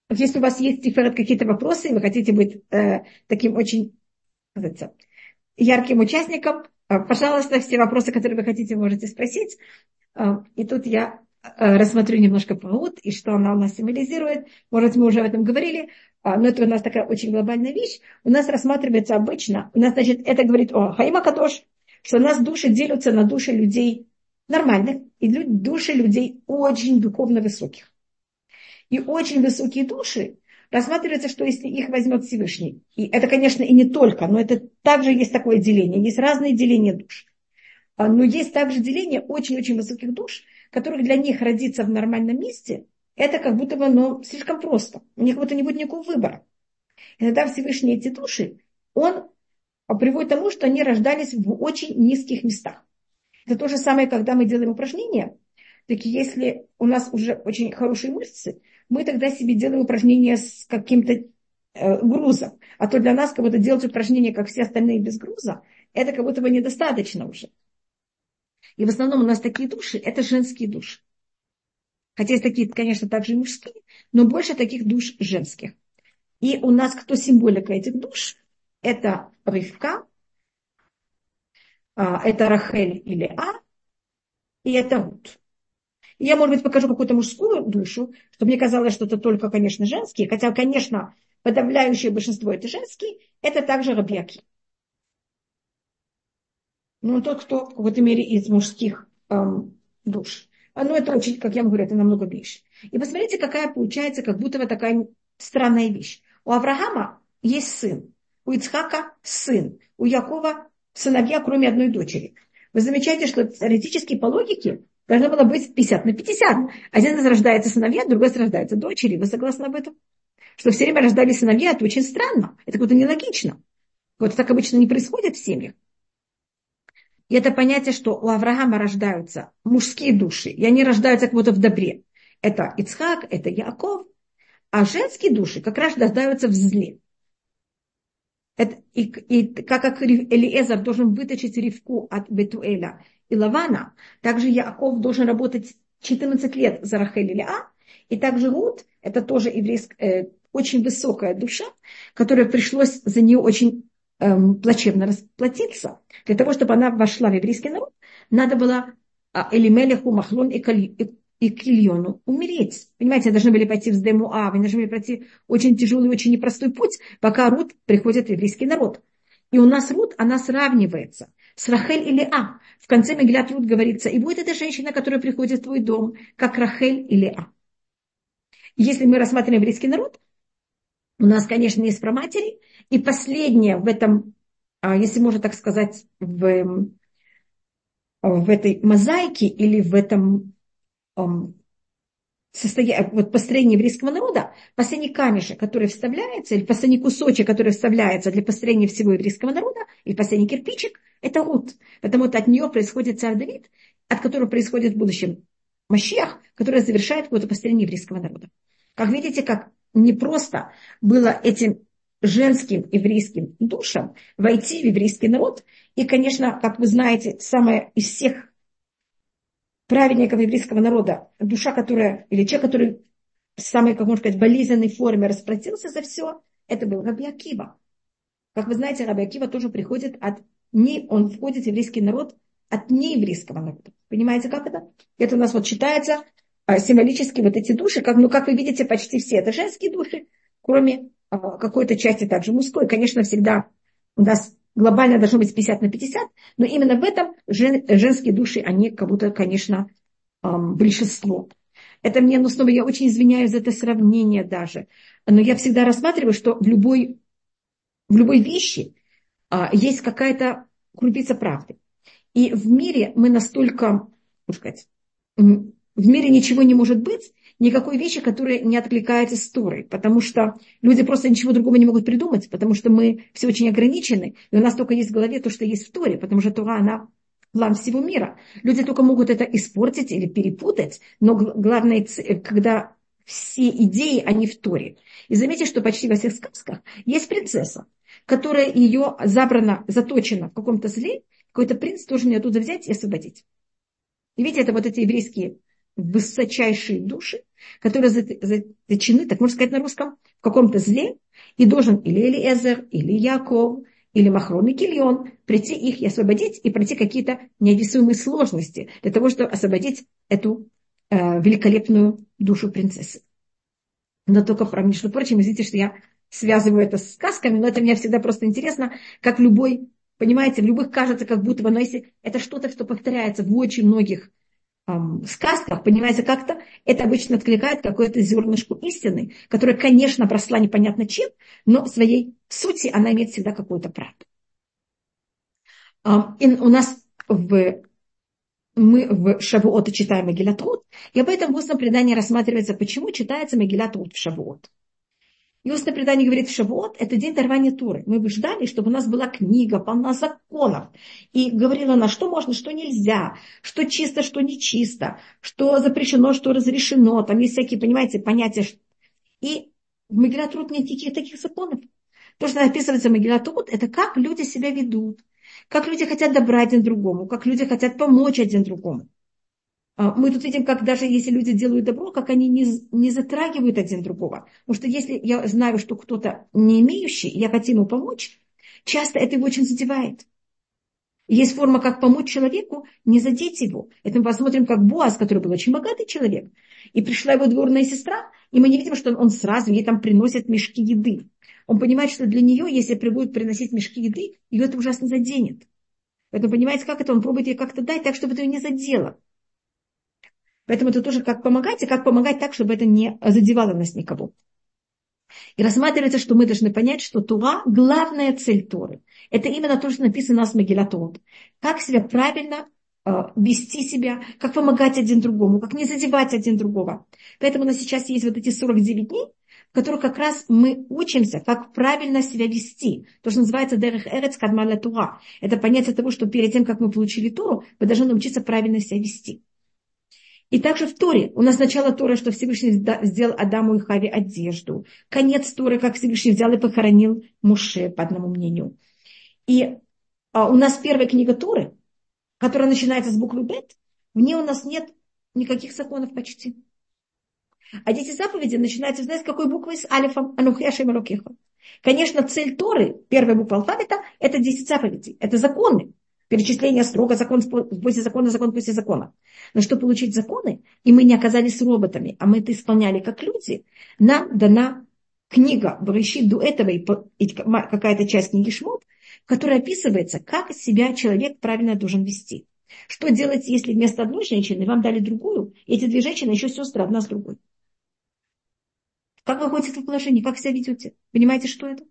Вот если у вас есть, Тиферет, какие-то вопросы, и вы хотите быть таким очень, как говорится, ярким участником, пожалуйста, все вопросы, которые вы хотите, можете спросить. И тут я рассмотрю немножко Паут и что она у нас символизирует. Может, мы уже об этом говорили, но это у нас такая очень глобальная вещь. У нас рассматривается обычно, у нас, значит, это говорит о Хаима Кадош, что у нас души делятся на души людей нормальных и души людей очень духовно высоких. И очень высокие души рассматривается, что если их возьмет Всевышний, и это, конечно, и не только, но это также есть такое деление, есть разные деления душ. Но есть также деление очень-очень высоких душ, которых для них родиться в нормальном месте, это как будто бы слишком просто. У них будто не будет никакого выбора. Иногда Всевышний эти души, он приводит к тому, что они рождались в очень низких местах. Это то же самое, когда мы делаем упражнения. Так если у нас уже очень хорошие мышцы, мы тогда себе делаем упражнения с каким-то грузом. А то для нас как будто делать упражнения, как все остальные без груза, это как будто бы недостаточно уже. И в основном у нас такие души, это женские души. Хотя есть такие, конечно, также и мужские, но больше таких душ женских. И у нас кто символика этих душ? Это Ривка, это Рахель или и это Рут. И я, может быть, покажу какую-то мужскую душу, чтобы мне казалось, что это только, конечно, женские. Хотя, конечно, подавляющее большинство это женские. Это также Раби Акива. Ну, тот, кто в какой-то мере из мужских душ. Но это очень, как я вам говорю, это намного меньше. И посмотрите, какая получается, как будто бы такая странная вещь. У Авраама есть сын, у Ицхака сын, у Якова сыновья, кроме одной дочери. Вы замечаете, что теоретически по логике должно было быть 50/50. Один из рождается сыновья, другой из рождается дочери. Вы согласны об этом? Что все время рождались сыновья, это очень странно. Это как-то нелогично. Вот так обычно не происходит в семьях. И это понятие, что у Авраама рождаются мужские души, и они рождаются как будто в добре. Это Ицхак, это Яков. А женские души как раз рождаются в зле. И как Элиэзер должен вытащить Ривку от Бетуэля и Лавана, также Яков должен работать 14 лет за Рахель и Леа. И также Рут, это тоже еврейская, очень высокая душа, которая пришлось за нее очень плачевно расплатиться. Для того, чтобы она вошла в еврейский народ, надо было Элимелеху, Махлон и Кильону умереть. Понимаете, они должны были пойти в Сдемуа, они должны были пройти очень тяжелый, очень непростой путь, пока Рут приходит в еврейский народ. И у нас Рут, она сравнивается с Рахель и Леа. В конце Мегилат Рут говорится, и будет эта женщина, которая приходит в твой дом, как Рахель и Леа. Если мы рассматриваем еврейский народ, у нас, конечно, есть праматери, и последнее в этом, если можно так сказать, в этой мозаике или в этом построении еврейского народа, последний камешек, который вставляется, или последний кусочек, который вставляется для построения всего еврейского народа, или последний кирпичик, это Рут. Потому что от нее происходит царь Давид, от которого происходит в будущем Машиах, который завершает какое-то построение еврейского народа. Как видите, как непросто было этим женским еврейским душам войти в еврейский народ. И, конечно, как вы знаете, самое из всех праведников еврейского народа, душа, которая, или человек, который в самой, как можно сказать, болезненной форме расплатился за все, это был Раби Акива. Как вы знаете, Раби Акива тоже приходит он входит в еврейский народ от нееврейского народа. Понимаете, как это? Это у нас вот считается символически вот эти души, как вы видите, почти все это женские души, кроме какой-то части также мужской. Конечно, всегда у нас глобально должно быть 50/50, но именно в этом женские души, они как будто, конечно, большинство. Это мне, снова я очень извиняюсь за это сравнение даже, но я всегда рассматриваю, что в любой вещи есть какая-то крупица правды. И в мире мы настолько, можно сказать, в мире ничего не может быть, никакой вещи, которая не откликается с Торой, потому что люди просто ничего другого не могут придумать, потому что мы все очень ограничены, и у нас только есть в голове то, что есть в Торе, потому что Тора, она план всего мира. Люди только могут это испортить или перепутать, но главное, когда все идеи, они в Торе. И заметьте, что почти во всех сказках есть принцесса, которая ее заточена в каком-то зле, какой-то принц должен ее оттуда взять и освободить. И видите, это вот эти еврейские высочайшие души, которые заточены, так можно сказать на русском, в каком-то зле, и должен или Элиэзер, или Яков, или Махрон и Кильон прийти их и освободить, и пройти какие-то неописуемые сложности для того, чтобы освободить эту великолепную душу принцессы. Но только, между прочим, извините, что я связываю это с сказками, но это мне всегда просто интересно, как любой, понимаете, в любых кажется, как будто бы, но если это что-то, что повторяется в очень многих сказках, понимаете, как-то это обычно откликает какое-то зернышко истины, которая, конечно, бросла непонятно чем, но в своей сути она имеет всегда какую-то правду. И у нас мы в Шавуот читаем Мегилат Рут, и об этом в устном предании рассматривается, почему читается Мегилат Рут в Шавуот. И устное предание говорит, в Шавуот – это день дарования Торы. Мы бы ждали, чтобы у нас была книга, полна законов. И говорила она, что можно, что нельзя, что чисто, что нечисто, что запрещено, что разрешено. Там есть всякие, понимаете, понятия. И в Мегилат Рут нет никаких таких законов. То, что описывается в Мегилат Рут, это как люди себя ведут, как люди хотят добра один другому, как люди хотят помочь один другому. Мы тут видим, как даже если люди делают добро, как они не затрагивают один другого. Потому что если я знаю, что кто-то не имеющий, я хочу ему помочь, часто это его очень задевает. Есть форма, как помочь человеку, не задеть его. Это мы посмотрим, как Боаз, который был очень богатый человек. И пришла его двоюродная сестра, и мы не видим, что он сразу ей там приносит мешки еды. Он понимает, что для нее, если будет приносить мешки еды, ее это ужасно заденет. Поэтому понимаете, как это? Он пробует ей как-то дать так, чтобы это ее не задело. Поэтому это тоже как помогать, и как помогать так, чтобы это не задевало нас никого. И рассматривается, что мы должны понять, что Тора, главная цель Торы, это именно то, что написано у нас в Мегилат Рут. Как себя правильно вести себя, как помогать один другому, как не задевать один другого. Поэтому у нас сейчас есть вот эти 49 дней, в которых как раз мы учимся, как правильно себя вести. То, что называется Дерех Эрец Кадма ле Тора. Это понятие того, что перед тем, как мы получили Тору, мы должны научиться правильно себя вести. И также в Торе. У нас начало Торы, что Всевышний сделал Адаму и Хаве одежду. Конец Торы, как Всевышний взял и похоронил Моше, по одному мнению. И у нас первая книга Торы, которая начинается с буквы Бет, в ней у нас нет никаких законов почти. А 10 заповедей начинаются, знаете, с какой буквы? С алифом. Анухи Ашем Элокеха. Конечно, цель Торы, первая буква алфавита, это 10 заповедей. Это законы. Перечисление строго, закон после закона, закон после закона. Но чтобы получить законы, и мы не оказались роботами, а мы это исполняли как люди, нам дана книга Берешит до этого и какая-то часть книги Шмот, в которой описывается, как себя человек правильно должен вести. Что делать, если вместо одной женщины вам дали другую, и эти две женщины еще сестры, одна с другой. Как вы ходите в положении, как себя ведете? Понимаете, что это?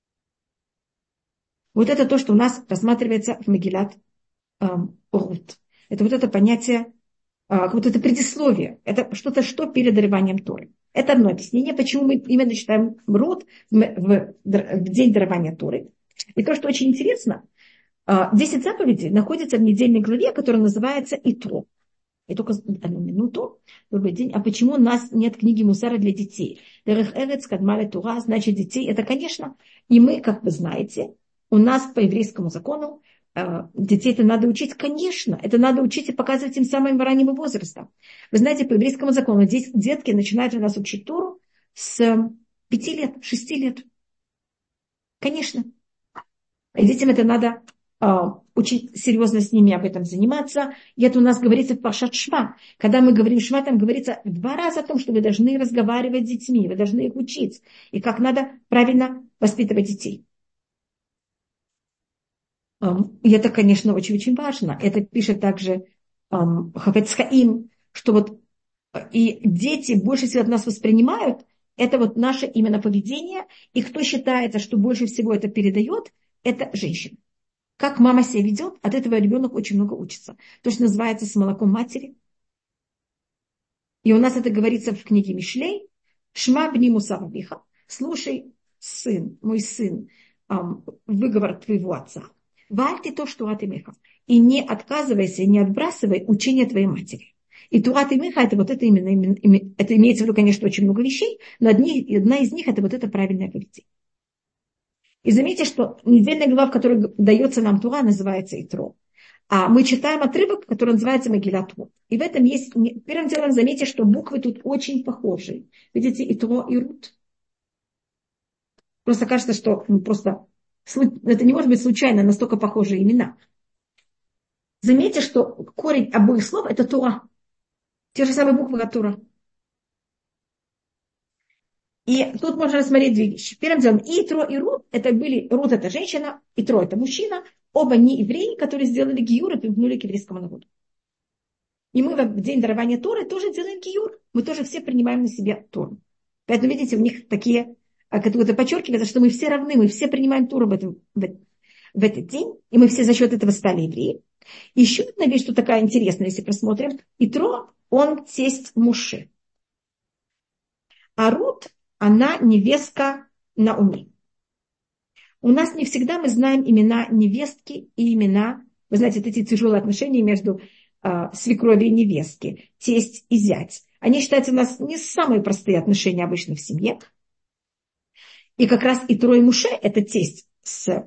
Вот это то, что у нас рассматривается в Мегилат Рут. Это вот это понятие, вот это предисловие. Это что-то, что перед дарованием Торы. Это одно объяснение, почему мы именно читаем Рут в день дарования Торы. И то, что очень интересно, 10 заповедей находятся в недельной главе, которая называется Итро. И только одну минуту, другой день. А почему у нас нет книги Мусара для детей? Дерех Эрец Кадма ле Тора, значит детей. Это, конечно, и мы, как вы знаете, у нас по еврейскому закону детей это надо учить, конечно. Это надо учить и показывать им самым раннего возраста. Вы знаете, по еврейскому закону здесь детки начинают у нас учить Тору с 5 лет, 6 лет. Конечно. И детям это надо очень серьезно с ними об этом заниматься. И это у нас говорится в Паршат Шма. Когда мы говорим Шма, там говорится 2 раза о том, что вы должны разговаривать с детьми, вы должны их учить. И как надо правильно воспитывать детей. И это, конечно, очень-очень важно. Это пишет также Хафец Хаим, что вот и дети больше всего от нас воспринимают, это вот наше именно поведение. И кто считается, что больше всего это передает, это женщина. Как мама себя ведет, от этого ребенок очень много учится. То, что называется с молоком матери. И у нас это говорится в книге Мишлей. Шма бни мусар авиха. Слушай, сын, мой сын, выговор твоего отца. Вальте то, что от имеха. И не отказывайся, не отбрасывай учение твоей матери. И Турат имеха, это вот это именно, это имеется в виду, конечно, очень много вещей, но одна из них это вот это правильное поведение. И заметьте, что недельная глава, в которой дается нам Тура, называется Итро. А мы читаем отрывок, который называется Мегилат Рут. И в этом есть, первым делом заметьте, что буквы тут очень похожи. Видите, и Тро, и Рут. Просто кажется, что просто это не может быть случайно, настолько похожие имена. Заметьте, что корень обоих слов это Тора. Те же самые буквы, как Тора. И тут можно рассмотреть две вещи. Первым делом, и Тро, и Рут, это были, Рут это женщина, и Тро это мужчина. Оба не евреи, которые сделали гиюр и примкнули к еврейскому народу. И мы в день дарования Торы тоже делаем гиюр. Мы тоже все принимаем на себя Тору. Поэтому, видите, у них такие, как это подчеркивается, что мы все равны, мы все принимаем Тору в этот день, и мы все за счет этого стали евреи. Еще одна вещь, что такая интересная, если посмотрим. Итро, он тесть Муше. А Рут, она невестка Наоми. У нас не всегда мы знаем имена невестки и имена, вы знаете, эти тяжелые отношения между свекровью и невестки, тесть и зять. Они считаются у нас не самые простые отношения обычно в семье. И как раз Итро и Муше – это тесть с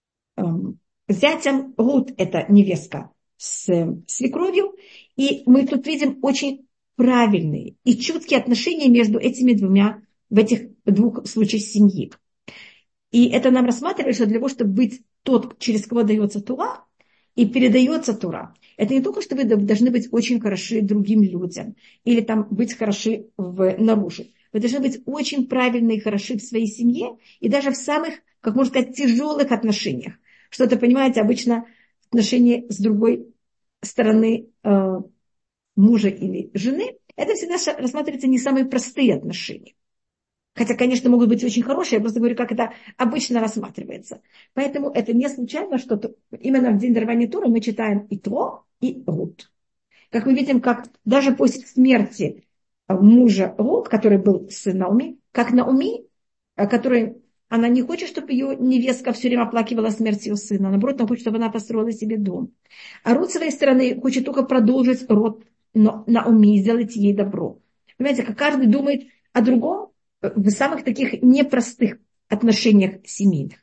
зятем, Рут – это невестка с свекровью. И мы тут видим очень правильные и чуткие отношения между этими двумя, в этих двух случаях семьи. И это нам рассматривается для того, чтобы быть тот, через кого дается Тура, и передается Тура. Это не только, что вы должны быть очень хороши другим людям, или там быть хороши наружу. Вы должны быть очень правильны и хороши в своей семье, и даже в самых, как можно сказать, тяжелых отношениях. Что-то, понимаете, обычно в отношении с другой стороны мужа или жены, это всегда рассматривается не самые простые отношения. Хотя, конечно, могут быть очень хорошие, я просто говорю, как это обычно рассматривается. Поэтому это не случайно, что именно в день дарования Торы мы читаем и Тро, и Рут. Как мы видим, как даже после смерти мужа Рут, который был с Наоми, как Наоми, которая, она не хочет, чтобы ее невестка все время оплакивала смерть ее сына. Наоборот, она хочет, чтобы она построила себе дом. А Рут, с своей стороны, хочет только продолжить род Наоми и сделать ей добро. Понимаете, как каждый думает о другом, в самых таких непростых отношениях семейных.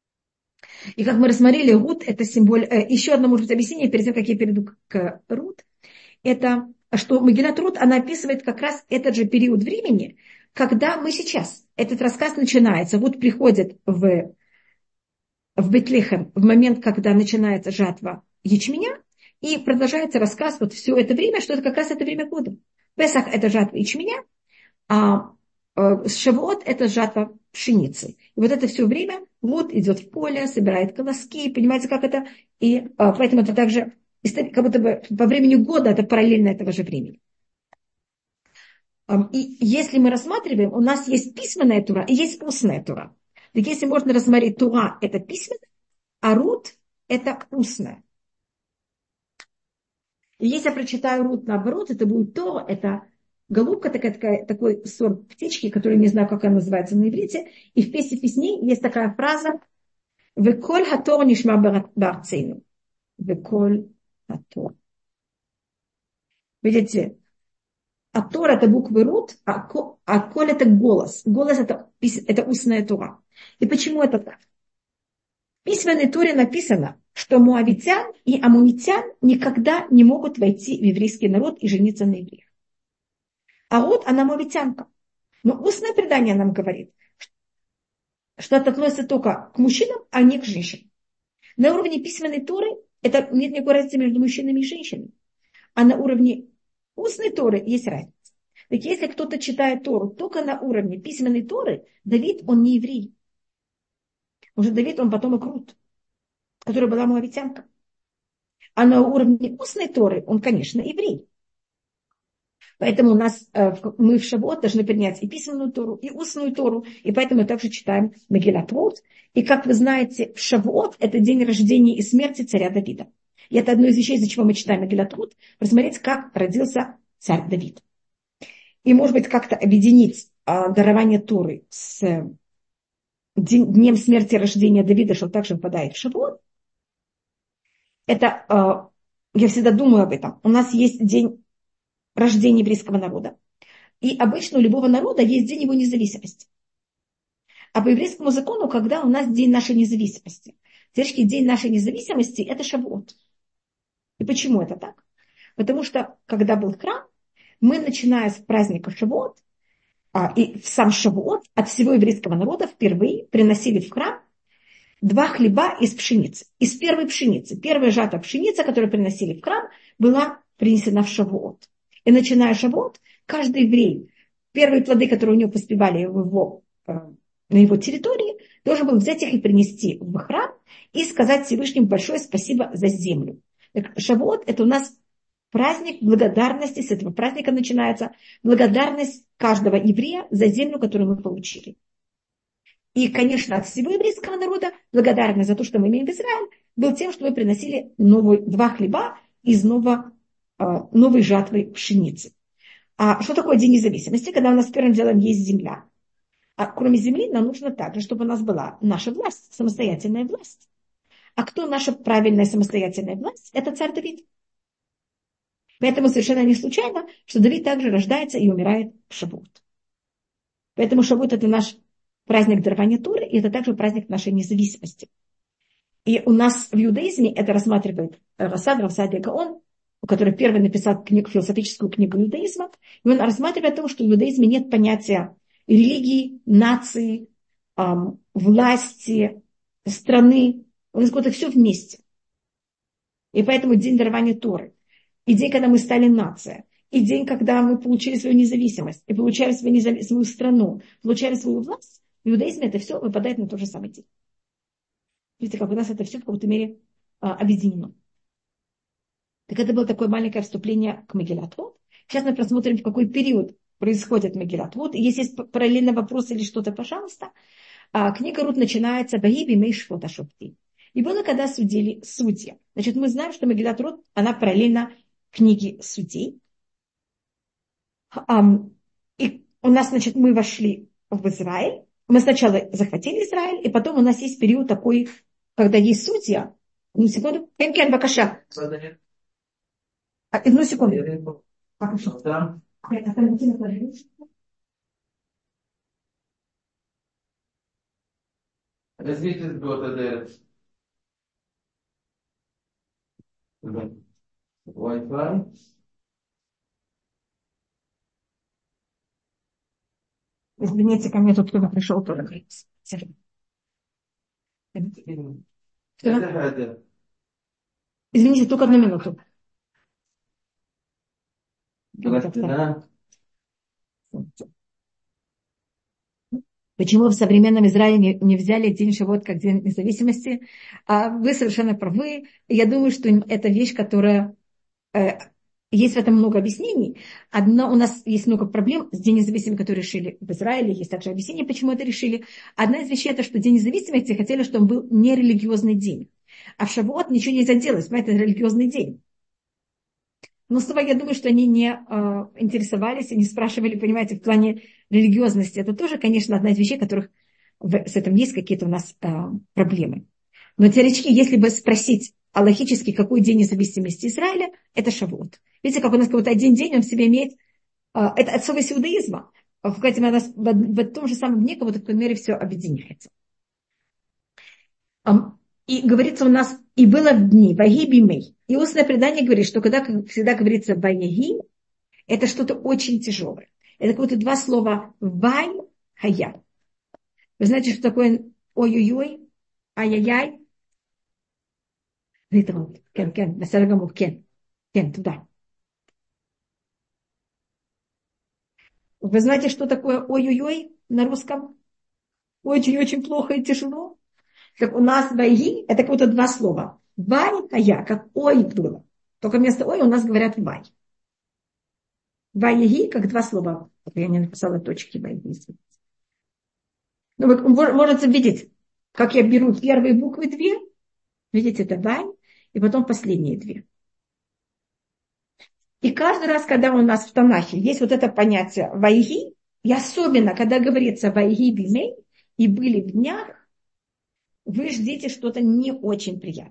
И как мы рассмотрели, Рут – это символ. Еще одно, может быть, объяснение, перед тем, как я перейду к Рут, это, что Мегилат Рут, она описывает как раз этот же период времени, когда мы сейчас, этот рассказ начинается. Вот приходит в Бетлехем в момент, когда начинается жатва ячменя, и продолжается рассказ вот все это время, что это как раз это время года. Песах – это жатва ячменя, а Шавуот – это жатва пшеницы. И вот это все время вот идет в поле, собирает колоски, понимаете, как это? И поэтому это также, как будто бы по времени года, это параллельно этого же времени. И если мы рассматриваем, у нас есть письменная тура и есть устная тура. Так если можно рассмотреть, тура – это письменная, а Рут – это устная. И если я прочитаю Рут наоборот, это будет то, это голубка, такой сорт птички, который не знаю, как она называется на иврите. И в песне песней есть такая фраза «Веколь хатор нишма барцейну». «Веколь хатор». Видите, а Тор это буквы Рут, а коль это голос. Голос это устная Тора. И почему это так? В письменной Торе написано, что муавитян и амунитян никогда не могут войти в еврейский народ и жениться на евреях. А вот она муавитянка. Но устное предание нам говорит, что это относится только к мужчинам, а не к женщинам. На уровне письменной Торы это нет никакой разницы между мужчинами и женщинами. А на уровне устной Торы есть разница. Так если кто-то читает Тору только на уровне письменной Торы, Давид, он не еврей. Уже Давид, он потомок Рут, которая была муавитянка. А на уровне устной Торы он, конечно, еврей. Поэтому мы в Шавуот должны принять и письменную Тору, и устную Тору, и поэтому мы также читаем Мегилат Рут. И, как вы знаете, в Шавуот это день рождения и смерти царя Давида. И это одно из вещей, из-за чего мы читаем Мегилат Рут, посмотреть, как родился царь Давид. И, может быть, как-то объединить дарование Торы с днем смерти и рождения Давида, что также выпадает в Шавуот. Это, я всегда думаю об этом. У нас есть день рождения еврейского народа. И обычно у любого народа есть день его независимости. А по еврейскому закону, когда у нас день нашей независимости? День нашей независимости – это Шавуот. И почему это так? Потому что, когда был храм, мы, начиная с праздника Шавуот, и в сам Шавуот от всего еврейского народа впервые приносили в храм 2 хлеба из пшеницы. Из первой пшеницы. Первая жатва пшеница, которую приносили в храм, была принесена в Шавуот. И начиная Шавуот, каждый еврей, первые плоды, которые у него поспевали на его территории, должен был взять их и принести в храм и сказать Всевышнему большое спасибо за землю. Шавуот – это у нас праздник благодарности. С этого праздника начинается благодарность каждого еврея за землю, которую мы получили. И, конечно, от всего еврейского народа благодарность за то, что мы имеем в Израиле, был тем, что мы приносили 2 хлеба из новой жатвы пшеницы. А что такое День независимости? Когда у нас первым делом есть земля. А кроме земли нам нужно также, чтобы у нас была наша власть, самостоятельная власть. А кто наша правильная самостоятельная власть? Это царь Давид. Поэтому совершенно не случайно, что Давид также рождается и умирает в Шавуот. Поэтому Шавуот – это наш праздник дарования Торы, и это также праздник нашей независимости. И у нас в иудаизме это рассматривает Равсадия Гаон, который первый написал философическую книгу иудаизма, и он рассматривает то, что в иудаизме нет понятия религии, нации, власти, страны. У нас это все вместе. И поэтому день дарования Торы, и день, когда мы стали нация, и день, когда мы получили свою независимость, и получали свою страну, получали свою власть, в иудаизме это все выпадает на тот же самый день. Видите, как у нас это все в какой-то мере объединено. Так это было такое маленькое вступление к Мегилат Рут. Сейчас мы посмотрим, в какой период происходит Мегилат Рут. И если есть параллельно вопрос или что-то, пожалуйста. Книга Рут начинается «Ваги бимей швота шопти». И было, когда судили судьи. Значит, мы знаем, что Мегилат Рут, она параллельно книге судей. И у нас, значит, мы вошли в Израиль. Мы сначала захватили Израиль, и потом у нас есть период такой, когда есть судья. Одну секунду. Кен, бакаша. Одну секунду. Wi-Fi. Извините, ко мне тут кто-то пришел, кто-то. Извините, только 1 минуту. Почему в современном Израиле не взяли день Шавуот как день независимости? Вы совершенно правы. Я думаю, что это вещь, которая... Есть в этом много объяснений. Одно, у нас есть много проблем с Днем независимости, которые решили в Израиле. Есть также объяснение, почему это решили. Одна из вещей, это что День независимости хотели, чтобы он был нерелигиозный день. А в Шавуот ничего нельзя делать, это религиозный день. Но снова я думаю, что они не интересовались и не спрашивали, понимаете, в плане религиозности. Это тоже, конечно, одна из вещей, которых с этим есть какие-то у нас проблемы. Но теоретически, если бы спросить аллахически, какой день независимости Израиля, это Шавуот. Видите, как у нас какой-то один день, он в себе имеет, это отцовость иудаизма. В том же самом дне, как будто в какой-то мере все объединяется. И говорится у нас, и было в дни, ваги бимей. И устное предание говорит, что когда всегда говорится ваяги, это что-то очень тяжелое. Это как будто 2 слова вай, хая. Вы знаете, что такое ой-ой-ой, ай-яй-яй? Кен, туда. Вы знаете, что такое ой-ой-ой на русском? Очень-очень плохо и тяжело. Так у нас вайги, это как будто 2 слова. Вай, хая, как ой было. Только вместо ой у нас говорят вай. Вайги, как 2 слова. Я не написала точки вайги. Но вы можете видеть, как я беру первые буквы 2. Видите, это вай. И потом последние 2. И каждый раз, когда у нас в Танахе есть вот это понятие вайги, и особенно, когда говорится вайги бимей, и были в днях, вы ждите что-то не очень приятное.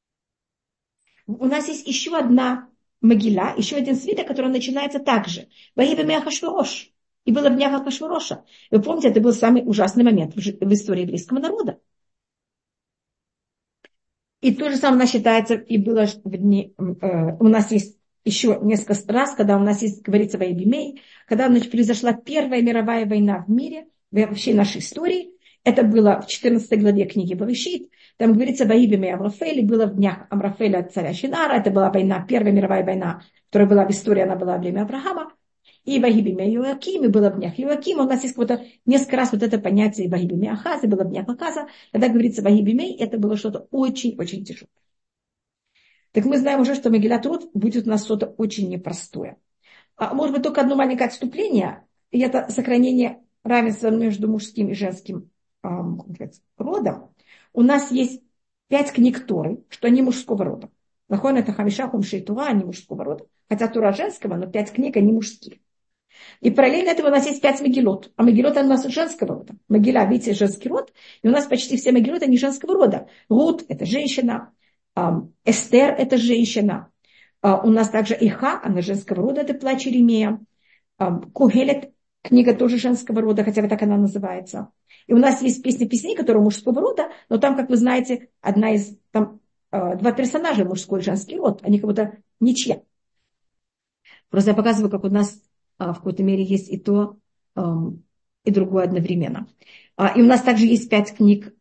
У нас есть еще одна могила, еще один свиток, который начинается так же. Вайги бимей Ахашвирош. И было в днях Ахашвироша. Вы помните, это был самый ужасный момент в истории еврейского народа. И то же самое у нас считается, и было в дни, у нас есть еще несколько раз, когда у нас есть, говорится, Ваибимей, когда, значит, произошла Первая мировая война в мире, вообще нашей истории. Это было в 14 главе книги Барышит. Там говорится, Ваибимей Амрафели, было в днях Амрафеля царя Шинара. Это была война, Первая мировая война, которая была в истории, она была во время Авраама. И Ваибимей Йоаким, и было в днях Йоакима. У нас есть какое-то несколько раз вот это понятие Ваибимей Ахаза, было в днях Ахаза. Когда говорится Ваибимей, это было что-то очень-очень тяжелое. Так мы знаем уже, что Мегилат Рут будет у нас что-то очень непростое. Может быть, только одно маленькое отступление, и это сохранение равенства между мужским и женским родом. У нас есть 5 книг Торы, что они мужского рода. Нахон это Хамиша, Хумши и Тура, они мужского рода. Хотя Тура женского, но 5 книг, они мужские. И параллельно этому у нас есть 5 Мегилот. А Мегилот у нас женского рода. Мегила, видите, женский род. И у нас почти все Мегилот, они женского рода. Рут – это женщина. Эстер – это женщина. У нас также Иха, она женского рода, это плач Иеремия. Кухелет, книга тоже женского рода, хотя бы так она называется. И у нас есть песня песней, которая мужского рода, но там, как вы знаете, там 2 персонажа, мужской и женский род, они как будто ничья. Просто я показываю, как у нас в какой-то мере есть и то, и другое одновременно. И у нас также есть 5 книг,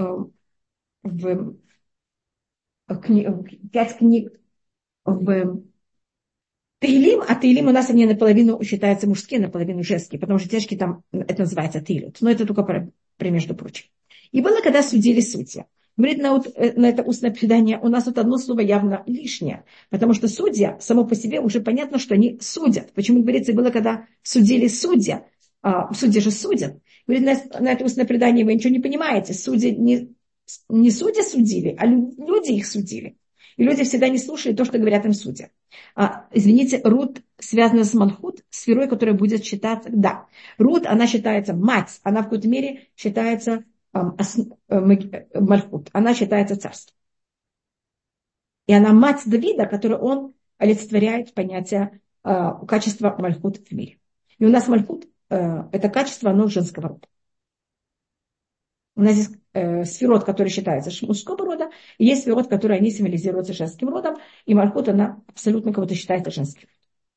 5 книг в Таилим, а Таилим у нас они наполовину считаются мужские, наполовину женские, потому что тяжкие там, это называется Таилют. Но это только про между прочим. И было, когда судили судьи. Говорит, на это устное предание у нас вот одно слово явно лишнее, потому что судья, само по себе уже понятно, что они судят. Почему говорится, было, когда судили судья, судьи же судят. Говорит, на это устное предание вы ничего не понимаете. Судьи не судьи судили, а люди их судили. И люди всегда не слушают то, что говорят им судьи. Извините, Рут связана с Малхут, сферой, которая будет считаться... Да, Рут, она считается мать, она в какой-то мере считается Малхут, она считается царством. И она мать Давида, которую он олицетворяет понятие качества Малхут в мире. И у нас Малхут, это качество, оно женского рода. У нас есть сферот, который считается мужского рода, и есть сферот, которые они символизируются женским родом, и Малхут, она абсолютно кого-то считается женским.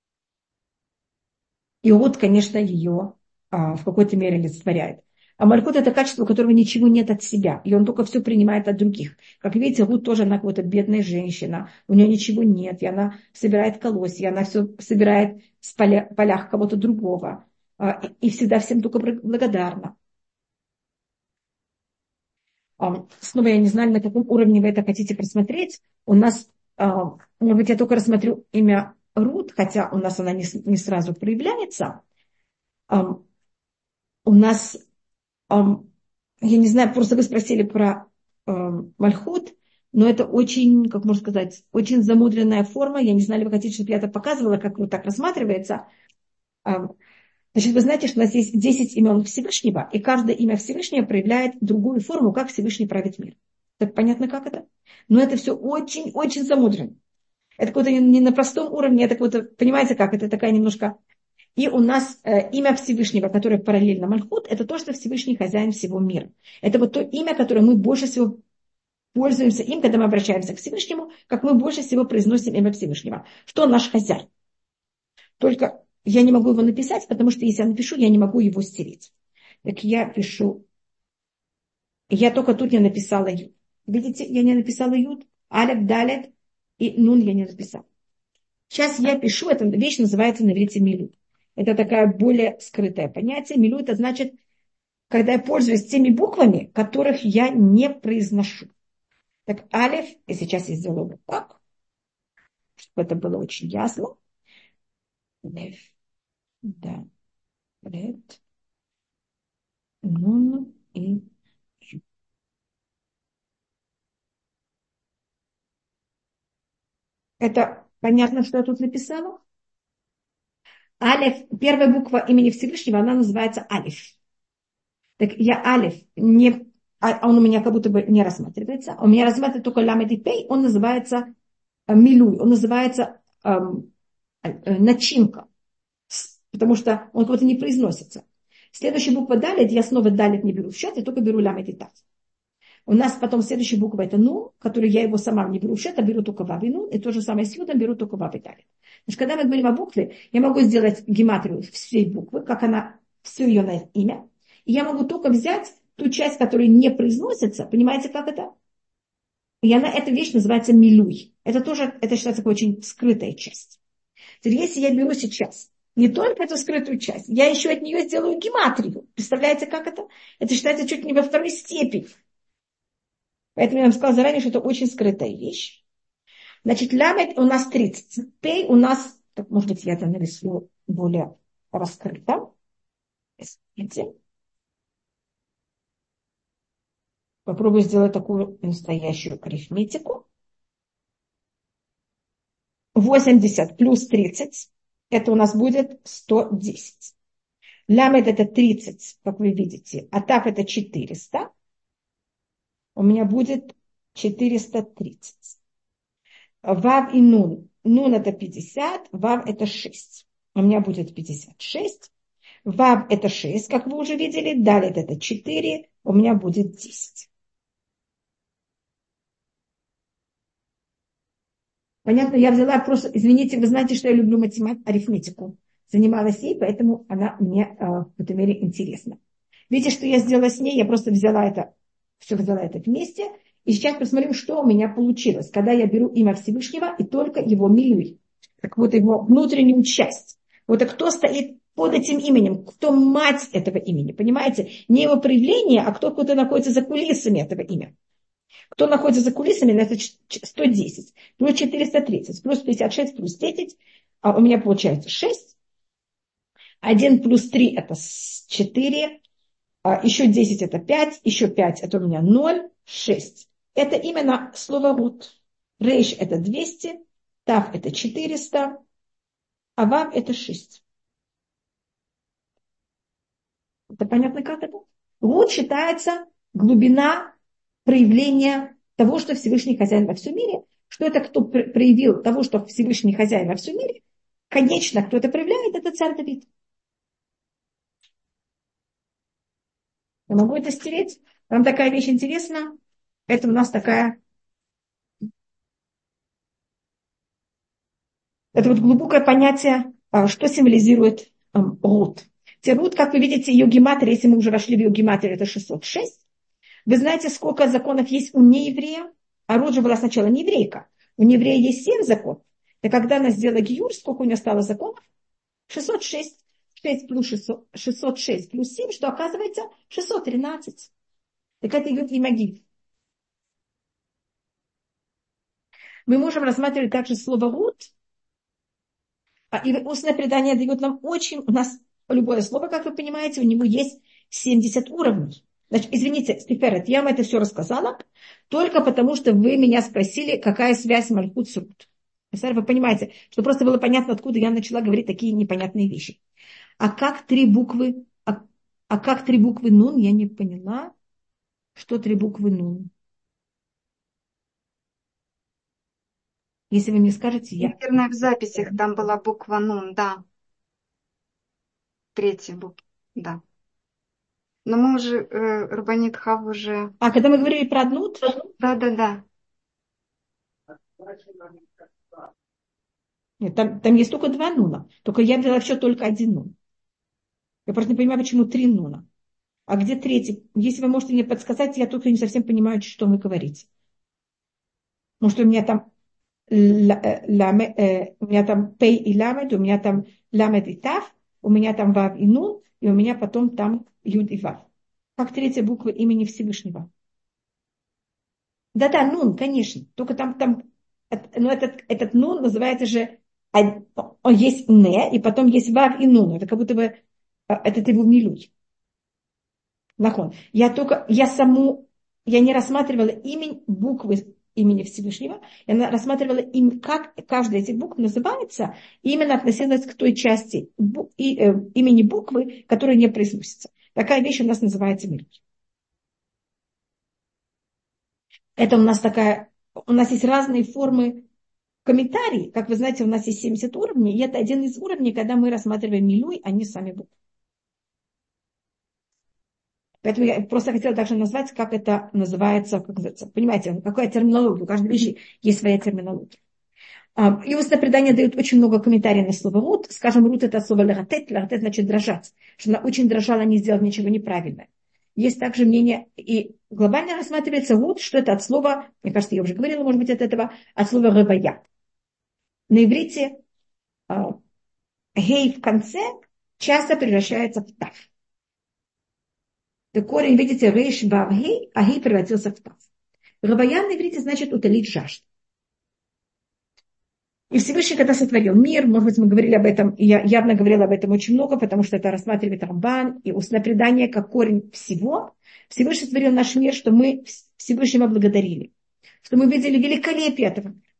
И Рут, конечно, ее в какой-то мере олицетворяет. А Малхут – это качество, у которого ничего нет от себя, и он только все принимает от других. Как видите, Рут тоже, она какая-то бедная женщина, у нее ничего нет, и она собирает колосья, она все собирает в полях кого-то другого, и всегда всем только благодарна. Снова я не знаю, на каком уровне вы это хотите просмотреть. У нас, может быть, я только рассмотрю имя Рут, хотя у нас она не сразу проявляется. У нас, я не знаю, просто вы спросили про Мальхут, но это очень, как можно сказать, очень замудренная форма. Я не знаю, ли вы хотите, чтобы я это показывала, как вот так рассматривается. Значит, вы знаете, что у нас есть 10 имен Всевышнего, и каждое имя Всевышнего проявляет другую форму, как Всевышний правит мир. Так понятно, как это? Но это все очень-очень замудрено. Это какое-то не на простом уровне, это какое-то, понимаете, как это такая немножко... И у нас имя Всевышнего, которое параллельно Мальхут, это то, что Всевышний хозяин всего мира. Это вот то имя, которое мы больше всего пользуемся им, когда мы обращаемся к Всевышнему, как мы больше всего произносим имя Всевышнего. Что он наш хозяин. Только я не могу его написать, потому что если я напишу, я не могу его стереть. Так я пишу. Я только тут не написала Юд. Видите, я не написала Юд. Алеф, Далет и Нун я не написала. Сейчас я пишу, эта вещь называется на иврите милют. Это такая более скрытое понятие. Милют это значит, когда я пользуюсь теми буквами, которых я не произношу. Так Алеф, и сейчас я сделаю вот так, чтобы это было очень ясно. Алеф. Да. Ред. Нун и Ю. Это понятно, что я тут написала? Алиф, первая буква имени Всевышнего, она называется Алиф. Так я Алиф, он у меня как будто бы не рассматривается. У меня рассматривается только Ламед и Пей, он называется Милуй, он называется начинка, потому что он как будто не произносится. Следующая буква Далит, я снова Далит не беру в счет, я только беру Ламед и Тав. У нас потом следующая буква это нун, которую я его сама не беру. Это беру только вав и нун. И то же самое с юдом беру только вав и далит. Значит, когда мы говорим о букве, я могу сделать гематрию всей буквы, как она, все ее на имя. И я могу только взять ту часть, которая не произносится. Понимаете, как это? И эта вещь называется милуй. Это тоже, это считается такой очень скрытая часть. Теперь, если я беру сейчас не только эту скрытую часть, я еще от нее сделаю гематрию. Представляете, как это? Это считается чуть ли не во второй степени. Поэтому я вам сказала заранее, что это очень скрытая вещь. Значит, ламет у нас 30. Пей у нас, так, может быть, я это нарисую более раскрыто. Смотрите. Попробую сделать такую настоящую арифметику. 80 плюс 30, это у нас будет 110. Ламет это 30, как вы видите, а тав это 400. У меня будет 430. Вав и нун. Нун это 50, вав это 6. У меня будет 56. Вав это 6, как вы уже видели. Далее это 4, у меня будет 10. Понятно, я взяла просто, извините, вы знаете, что я люблю арифметику. Занималась ей, поэтому она мне в этой мере интересна. Видите, что я сделала с ней? Я просто взяла это вместе. И сейчас посмотрим, что у меня получилось, когда я беру имя Всевышнего и только его милуй. Так вот его внутреннюю часть. Вот кто стоит под этим именем, кто мать этого имени, понимаете? Не его проявление, а кто находится за кулисами этого имени. Кто находится за кулисами, это 110, плюс 430, плюс 56, плюс 10, а у меня получается 6. 1 плюс 3 это 4, еще 10 это 5, еще 5 это у меня 0, 6. Это именно слово рут. Рейш это 200, тав это 400, а вав это 6. Это понятно, как это? Рут считается глубина проявления того, что Всевышний хозяин во всем мире, что это кто проявил того, что Всевышний хозяин во всем мире, конечно, кто это проявляет, это царь Давид. Я могу это стереть? Вам такая вещь интересна? Это у нас такая... Это вот глубокое понятие, что символизирует Рут. Рут, как вы видите, ее гематрия, если мы уже вошли в ее гематрию, это 606. Вы знаете, сколько законов есть у нееврея? А Рут же была сначала не еврейка. У нееврея есть 7 законов. И когда она сделала гиюр, сколько у нее стало законов? 606. 6 плюс 600, 606 плюс 7, что оказывается 613. Так это идет имя Гиль. Мы можем рассматривать также слово Рут. И устное предание дает нам очень... У нас любое слово, как вы понимаете, у него есть 70 уровней. Значит, извините, Стеферет, я вам это все рассказала только потому, что вы меня спросили, какая связь Мальхут с Рут. Вы понимаете, что просто было понятно, откуда я начала говорить такие непонятные вещи. А как 3 буквы, как 3 буквы Нун, я не поняла, что 3 буквы Нун. Если вы мне скажете, я... Наверное, в записях там была буква Нун, да. 3-я буква, да. Но мы уже, Рабанит Хав уже... когда мы говорили про Нут... Да. Нет, там есть только 2 Нуна. Только я взяла все только 1 Нун. Я просто не понимаю, почему 3 Нуна. А где 3? Если вы можете мне подсказать, я только не совсем понимаю, что вы говорите. Может, у меня там у меня там пей и ламед, у меня там ламед и тав, у меня там вав и нун, и у меня потом там юд и вав. Как 3 буква имени Всевышнего. Да, нун, конечно. Только там но этот нун называется же, есть не, и потом есть вав и нун. Это как будто бы этот его милуй. Нахон. Я не рассматривала буквы имени Всевышнего, я рассматривала как каждая из этих букв называется, и именно относилась к той части имени буквы, которая не произносится. Такая вещь у нас называется милуй. Это у нас есть разные формы комментарий. Как вы знаете, у нас есть 70 уровней, и это один из уровней, когда мы рассматриваем милуй, а не сами буквы. Поэтому я просто хотела также назвать, как это называется, как называется. Понимаете, какая терминология, у каждой вещи есть своя терминология. И устное предание дает очень много комментариев на слово рут. Скажем, рут это слово лератет. Лератет значит дрожать. Что она очень дрожала, не сделала ничего неправильное. Есть также мнение, и глобально рассматривается рут, что это от слова, мне кажется, я уже говорила, может быть, от этого, от слова ревая. На иврите гей в конце часто превращается в тав. Корень, видите, рейш бав гей, а гей превратился в тав. Ревая на иврите значит утолить жажду. И Всевышний, когда сотворил мир, может быть, мы говорили об этом, и я явно говорила об этом очень много, потому что это рассматривает Рамбан и устное предание как корень всего. Всевышний сотворил наш мир, что мы Всевышнего благодарили, что мы видели великолепие этого мира.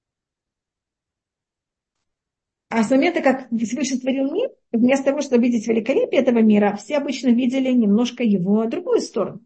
А с момента, как Всевышний сотворил мир, вместо того, чтобы видеть великолепие этого мира, все обычно видели немножко его другую сторону.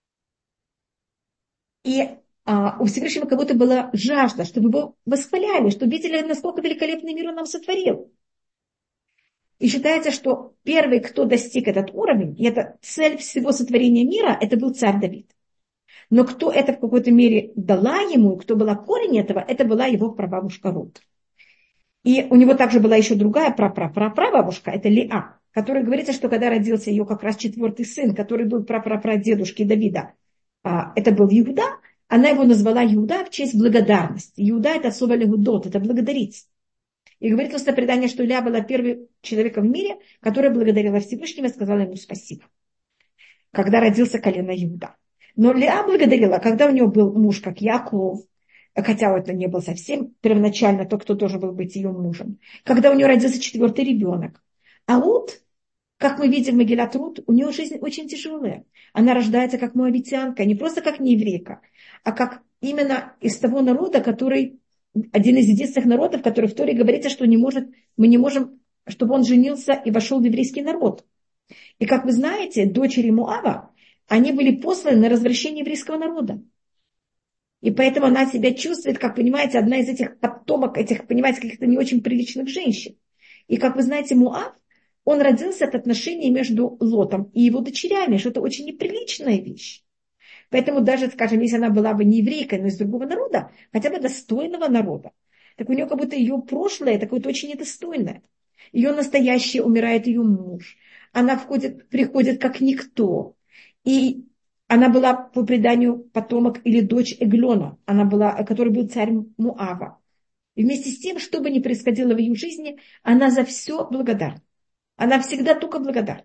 И у Всевышнего как будто была жажда, чтобы его восхваляли, чтобы видели, насколько великолепный мир он нам сотворил. И считается, что первый, кто достиг этот уровень, и это цель всего сотворения мира, это был царь Давид. Но кто это в какой-то мере дала ему, кто была корень этого, это была его прабабушка Рут. И у него также была еще другая прабабушка, это Лиа, которая говорится, что когда родился ее как раз четвертый сын, который был прапрапрадедушки Давида, это был Иуда, она его назвала Иуда в честь благодарности. Иуда это слово легудот, это благодарить. И говорит устное предание, что Леа была первым человеком в мире, которая благодарила Всевышнего и сказала ему спасибо, когда родился колено Иуда. Но Леа благодарила, когда у нее был муж, как Яков, хотя это не был совсем первоначально тот, кто должен был быть ее мужем, когда у нее родился четвертый ребенок. А Рут, как мы видим в Мегилат Рут, у нее жизнь очень тяжелая. Она рождается как моавитянка, не просто как нееврейка, а как именно из того народа, который один из единственных народов, который в Торе говорится, что мы не можем, чтобы он женился и вошел в еврейский народ. И как вы знаете, дочери Моава, они были посланы на развращение еврейского народа. И поэтому она себя чувствует, как понимаете, одна из этих потомок, этих, понимаете, каких-то не очень приличных женщин. И как вы знаете, Моав, он родился от отношений между Лотом и его дочерями, что это очень неприличная вещь. Поэтому даже, скажем, если она была бы не еврейкой, но из другого народа, хотя бы достойного народа, так у нее как будто ее прошлое такое-то очень недостойное. Ее настоящее умирает ее муж. Она приходит как никто. И она была по преданию потомок или дочь Эглона, который был царь Муава. И вместе с тем, что бы ни происходило в ее жизни, она за все благодарна. Она всегда только благодарна.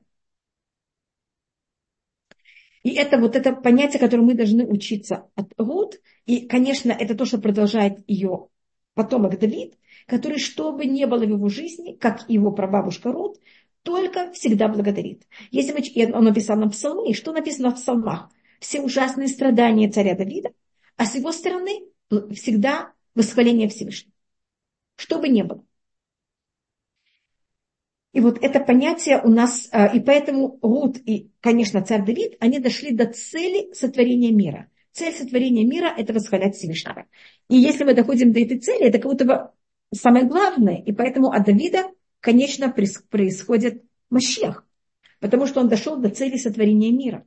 И это вот это понятие, которое мы должны учиться от Рут. И, конечно, это то, что продолжает ее потомок Давид, который, что бы ни было в его жизни, как и его прабабушка Рут, только всегда благодарит. Если он написал нам псалмы, что написано в псалмах? Все ужасные страдания царя Давида, а с его стороны всегда восхваление Всевышнего. Что бы ни было. И вот это понятие у нас, и поэтому Рут и, конечно, царь Давид, они дошли до цели сотворения мира. Цель сотворения мира – это восхвалять Всевышнего. И если мы доходим до этой цели, это как будто бы самое главное. И поэтому от Давида, конечно, происходит Машиах, потому что он дошел до цели сотворения мира.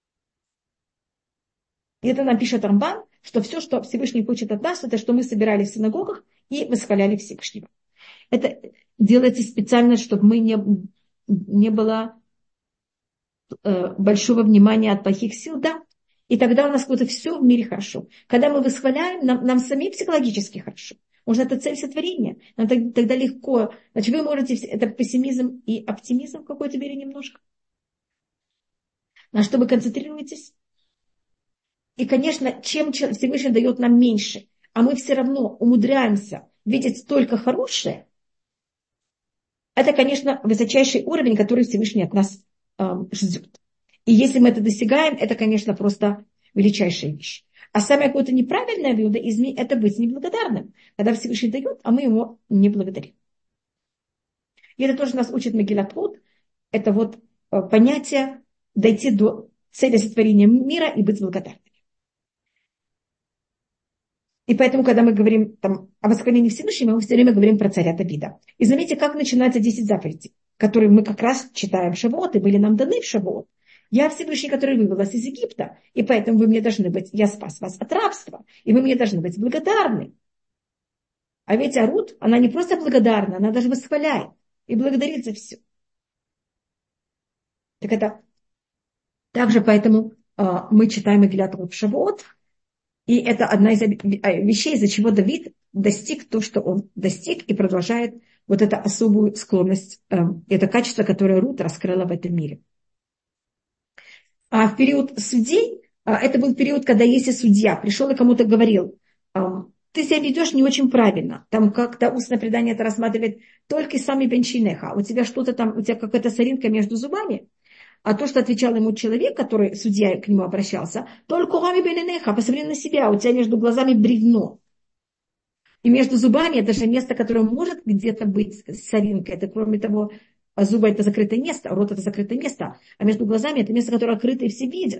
И это нам пишет Рамбан, что все, что Всевышний хочет от нас, это что мы собирались в синагогах и восхваляли Всевышнего. Это делается специально, чтобы мы не было большого внимания от плохих сил, да. И тогда у нас как-то все в мире хорошо. Когда мы восхваляем, нам самим психологически хорошо. Может, это цель сотворения. Нам тогда легко. Значит, вы можете... Это пессимизм и оптимизм в какой-то мере немножко. На что вы концентрируетесь? И, конечно, чем Всевышний дает нам меньше, а мы все равно умудряемся видеть только хорошее, это, конечно, высочайший уровень, который Всевышний от нас ждет. И если мы это достигаем, это, конечно, просто величайшая вещь. А самое какое-то неправильное в иудаизме – это быть неблагодарным. Когда Всевышний дает, а мы его не благодарим. И это тоже нас учит Мегилат Рут. Это вот понятие дойти до цели сотворения мира и быть благодарным. И поэтому, когда мы говорим там, о восхвалении Всевышнего, мы все время говорим про царя Давида. И заметьте, как начинаются 10 заповедей, которые мы как раз читаем в Шавуот и были нам даны в Шавуот. Я Всевышний, который вывел вас из Египта, и поэтому вы мне должны быть, я спас вас от рабства, и вы мне должны быть благодарны. А ведь Рут, она не просто благодарна, она даже восхваляет и благодарит за все. Так это также поэтому мы читаем Мегилат Рут в Шавуот, и это одна из вещей, из-за чего Давид достиг то, что он достиг, и продолжает вот эту особую склонность, это качество, которое Рут раскрыла в этом мире. А в период судей, это был период, когда если судья пришел и кому-то говорил, ты себя ведешь не очень правильно, там как-то устное предание это рассматривает только сами бенчинеха, у тебя что-то там, у тебя какая-то соринка между зубами, а то, что отвечал ему человек, который, судья к нему обращался, только рами бененеха, посмотри на себя, у тебя между глазами бревно. И между зубами это же место, которое может где-то быть соринкой. Это, кроме того, зубы это закрытое место, рот это закрытое место, а между глазами это место, которое открыто и все видят.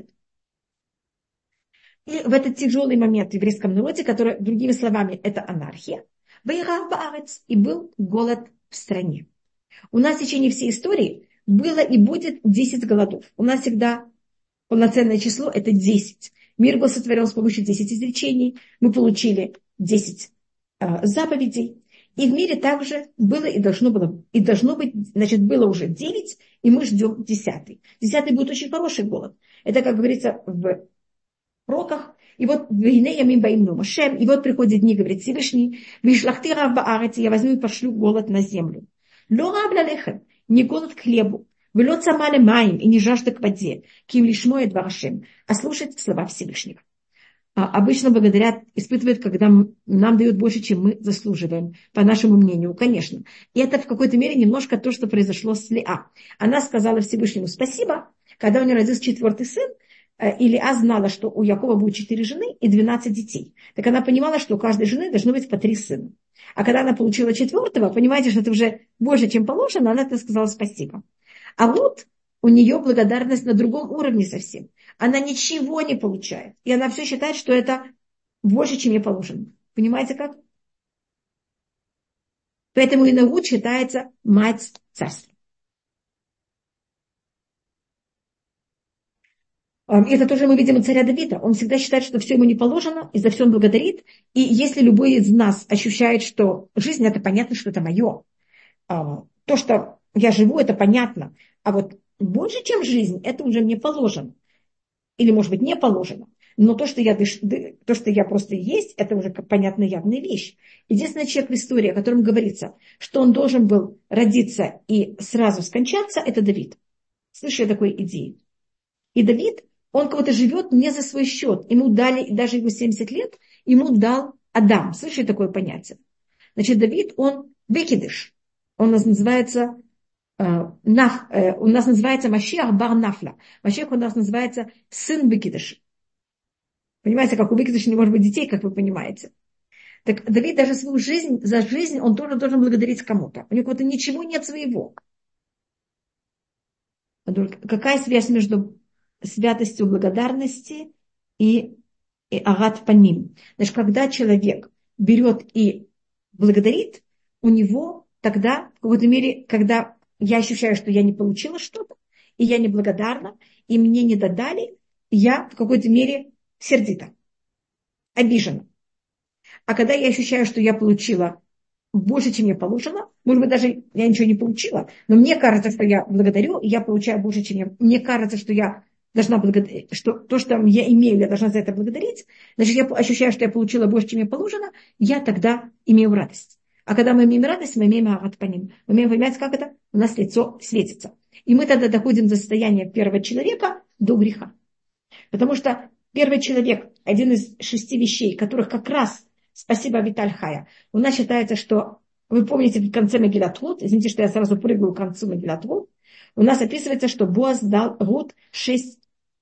И в этот тяжелый момент в еврейском народе, который, другими словами, это анархия, и был голод в стране. У нас в течение всей истории было и будет 10 голодов. У нас всегда полноценное число это 10. Мир был сотворен с помощью 10 изречений. Мы получили 10 заповедей. И в мире также было и должно быть, значит, было уже 9, и мы ждем 10. 10 будет очень хороший голод. Это, как говорится, в пророках. И вот и вот приходят дни, говорит Всевышний, я возьму и пошлю голод на землю. Не голод к хлебу, и не жажда к воде, а слушать слова Всевышнего. Обычно благодарят, испытывают, когда нам дают больше, чем мы заслуживаем, по нашему мнению, конечно. И это в какой-то мере немножко то, что произошло с Леа. Она сказала Всевышнему спасибо, когда у нее родился 4-й сын, и Леа знала, что у Якова будет 4 жены и 12 детей. Так она понимала, что у каждой жены должно быть по 3 сына. А когда она получила 4-го, понимаете, что это уже больше, чем положено, она это сказала спасибо. А вот у нее благодарность на другом уровне совсем. Она ничего не получает. И она все считает, что это больше, чем ей положено. Понимаете как? Поэтому и Нагут считается мать царства. Это тоже мы видим у царя Давида. Он всегда считает, что все ему не положено, и за все он благодарит. И если любой из нас ощущает, что жизнь, это понятно, что это мое. То, что я живу, это понятно. А вот больше, чем жизнь, это уже мне положено. Или, может быть, не положено. Но то, что я просто есть, это уже понятная явная вещь. Единственный человек в истории, о котором говорится, что он должен был родиться и сразу скончаться, это Давид. Слышали о такой идее? И Давид, он кого-то живет не за свой счет. Ему дали, даже его 70 лет, ему дал Адам. Слышали такое понятие? Значит, Давид, он векидыш. Он у нас называется Машиах бар Нафла. Машиах у нас называется сын векидыша. Понимаете, как у векидыша не может быть детей, как вы понимаете. Так Давид даже свою жизнь, за жизнь он тоже должен благодарить кому-то. У него ничего нет своего. Какая связь между святостью благодарности и агат паним? Значит, когда человек берет и благодарит, у него тогда, в какой-то мере, когда я ощущаю, что я не получила что-то, и я неблагодарна, и мне не додали, я в какой-то мере сердита, обижена. А когда я ощущаю, что я получила больше, чем мне положено, может быть, даже я ничего не получила, но мне кажется, что я благодарю, и я получаю больше, чем я... Мне кажется, что я должна благодарить, что то, что я имею, я должна за это благодарить, значит, я ощущаю, что я получила больше, чем мне положено, я тогда имею радость. А когда мы имеем радость, мы имеем агат паним. Мы имеем понимать, как это? У нас лицо светится. И мы тогда доходим до состояния первого человека до греха. Потому что первый человек, один из 6 вещей, которых как раз, спасибо Виталь Хая, у нас считается, что, вы помните в конце Мегилат Рут, извините, что я сразу прыгаю к концу Мегилат Рут, у нас описывается, что Боаз дал Рут 6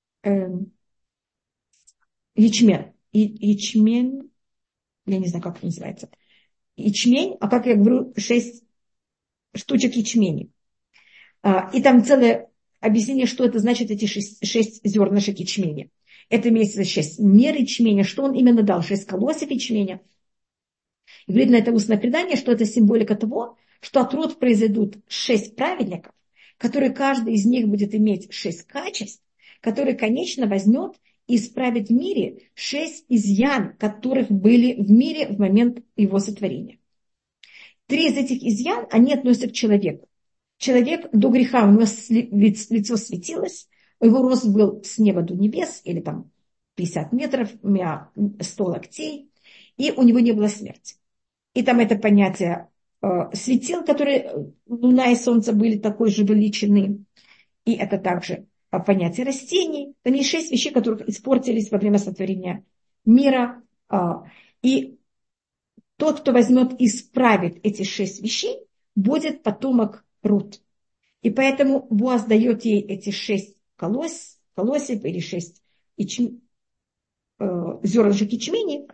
ячмень. Ячмень, я не знаю, как это называется. Ячмень, а как я говорю, 6 штучек ячмени. И там целое объяснение, что это значит, эти 6 зернышек ячменя. Это имеется 6 мер ячменя, что он именно дал, 6 колосьев ячменя. И говорит на это устное предание, что это символика того, что от род произойдут 6 праведников, которые каждый из них будет иметь 6 качеств, который, конечно, возьмет и исправит в мире 6 изъян, которых были в мире в момент его сотворения. 3 из этих изъян, они относятся к человеку. Человек до греха, у него лицо светилось, его рост был с неба до небес, или там 50 метров, 100 локтей, и у него не было смерти. И там это понятие светил, которые луна и солнце были такой же величины, и это также понятие растений. Там есть 6 вещей, которые испортились во время сотворения мира. И тот, кто возьмет и исправит эти 6 вещей, будет потомок Рут. И поэтому Боаз дает ей эти 6 колосьев или 6 зернышек ячмени.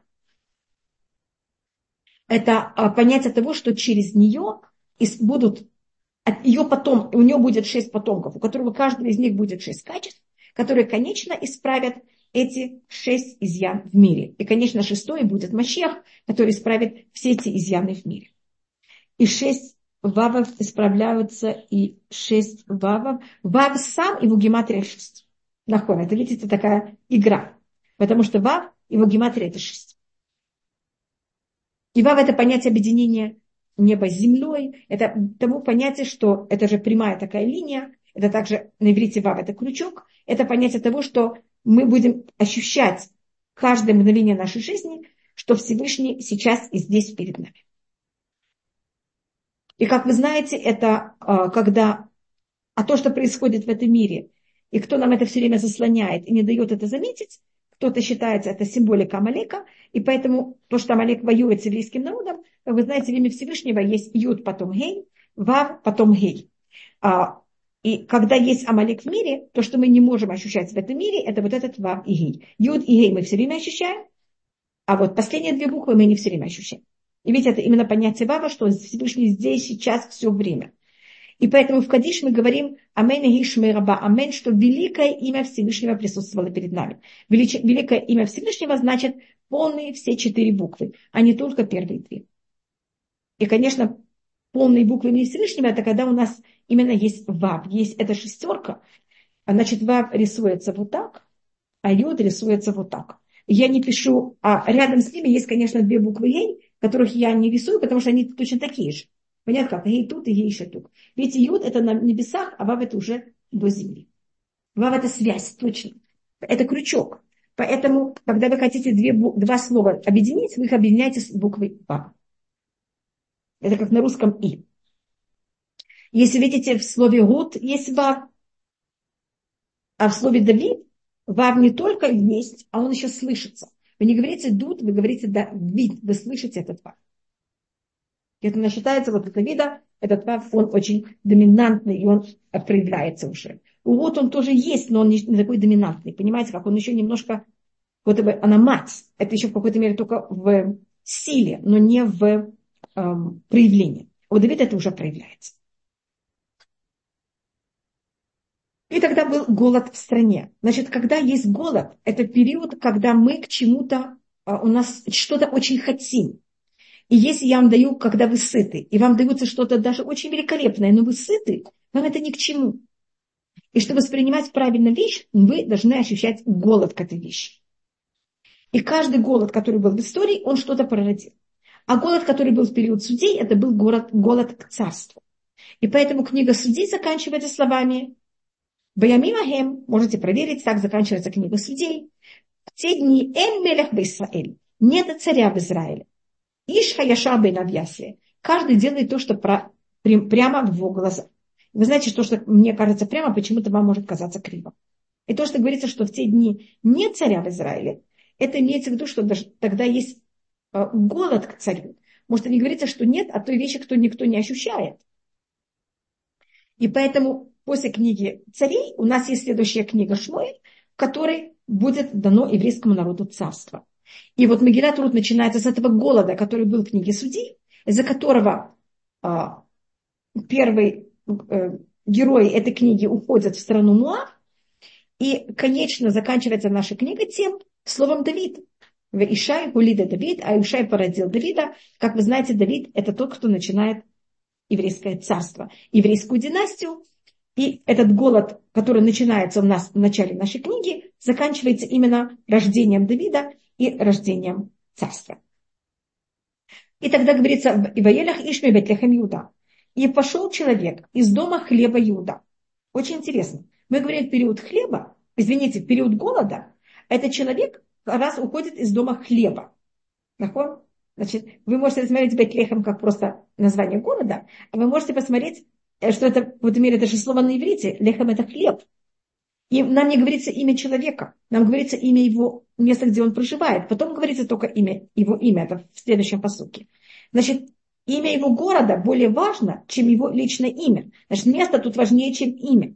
Это понятие того, что через нее будут, от ее потом, у нее будет 6 потомков, у которого каждого из них будет 6 качеств, которые, конечно, исправят эти 6 изъян в мире. И, конечно, 6-й будет Машиах, который исправит все эти изъяны в мире. И 6 вавов исправляются, и 6 вавов. Вав сам, его гематрия 6. Нахон, это, видите, такая игра. Потому что вав, его гематрия это 6. И вав это понятие объединения неба с землей. Это тому понятие, что это же прямая такая линия. Это также на иврите вав это крючок. Это понятие того, что мы будем ощущать каждое мгновение нашей жизни, что Всевышний сейчас и здесь перед нами. И как вы знаете, это когда то, что происходит в этом мире, и кто нам это все время заслоняет и не дает это заметить, кто-то считает это символика Амалека, и поэтому то, что Амалек воюет с еврейским народом, как вы знаете, в имя Всевышнего есть Юд, потом Гей, Вав, потом Гей. И когда есть Амалек в мире, то, что мы не можем ощущать в этом мире, это вот этот Вав и Гей. Юд и Гей мы все время ощущаем, а вот последние 2 буквы мы не все время ощущаем. И ведь это именно понятие Вава, что Всевышний здесь, сейчас, все время. И поэтому в Кадиш мы говорим «Амен и Гишмей Раба», «Амен», что великое имя Всевышнего присутствовало перед нами. Великое имя Всевышнего значит полные все 4 буквы, а не только первые 2. И, конечно, полные буквы имени Всевышнего – это когда у нас именно есть Вав, есть эта 6, значит, Вав рисуется вот так, а Юд рисуется вот так. Я не пишу, а рядом с ними есть, конечно, 2 буквы Гей, которых я не рисую, потому что они точно такие же. Понятно как? Гей тут и Гей еще тут. Ведь Юд это на небесах, а Вав это уже до земли. Вав это связь, точно. Это крючок. Поэтому, когда вы хотите 2 слова объединить, вы их объединяете с буквой Вав. Это как на русском И. Если видите, в слове Гуд есть Вав, а в слове Давид Вав не только есть, а он еще слышится. Вы не говорите Дуд, вы говорите Давид, вы слышите этот Вав. Это считается, вот у Давида этот Вав, он очень доминантный, и он проявляется уже. У Гуд он тоже есть, но он не такой доминантный. Понимаете, как он еще немножко, вот она мать. Это еще в какой-то мере только в силе, но не в проявлении. У Давида это уже проявляется. И тогда был голод в стране. Значит, когда есть голод, это период, когда мы к чему-то, у нас что-то очень хотим. И если я вам даю, когда вы сыты, и вам дается что-то даже очень великолепное, но вы сыты, вам это ни к чему. И чтобы воспринимать правильную вещь, вы должны ощущать голод к этой вещи. И каждый голод, который был в истории, он что-то прородил. А голод, который был в период судей, это был голод к царству. И поэтому книга Судей заканчивается словами «Баямимахем», можете проверить, так заканчивается книга Судей. В те дни «Эн мелех б'Исраэль», нет царя в Израиле. «Иш хаяша бен авьясе», каждый делает то, что прямо в его глазах. Вы знаете, то, что мне кажется прямо, почему-то вам может казаться криво. И то, что говорится, что в те дни нет царя в Израиле, это имеется в виду, что даже тогда есть голод к царю. Может, не говорится, что нет, а той вещи, кто никто не ощущает. И поэтому после книги царей у нас есть следующая книга Шмуэль, в которой будет дано еврейскому народу царство. И вот Мегилат Рут начинается с этого голода, который был в книге Судей, из-за которого первые герои этой книги уходят в страну Муав. И, конечно, заканчивается наша книга тем словом Давид. Ишай гулида Давид, а Ишай породил Давида. Как вы знаете, Давид – это тот, кто начинает еврейское царство, еврейскую династию. И этот голод, который начинается у нас в начале нашей книги, заканчивается именно рождением Давида и рождением царства. И тогда говорится, в Иваелях Ишми Бетлехем Юда. И пошел человек из дома хлеба Юда. Очень интересно. Мы говорим в период хлеба, извините, в период голода, этот человек раз уходит из дома хлеба. Значит, вы можете рассмотреть Бетлехем как просто название города, а вы можете посмотреть, что это, в этом мире это же слово на иврите, лехем это хлеб. И нам не говорится имя человека, нам говорится имя его, места, где он проживает. Потом говорится только имя, его имя, это в следующем пасуке. Значит, имя его города более важно, чем его личное имя. Значит, место тут важнее, чем имя.